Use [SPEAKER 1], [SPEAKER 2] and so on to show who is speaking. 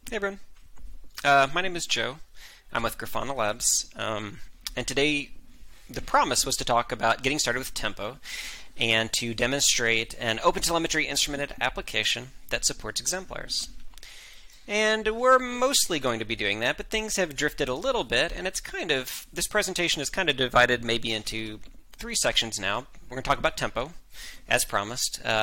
[SPEAKER 1] Hey everyone, my name is Joe. I'm with Grafana Labs, and today the promise was to talk about getting started with Tempo and to demonstrate an OpenTelemetry instrumented application that supports exemplars. And we're mostly going to be doing that, but things have drifted a little bit, and this presentation is kind of divided maybe into three sections now. We're going to talk about Tempo, as promised.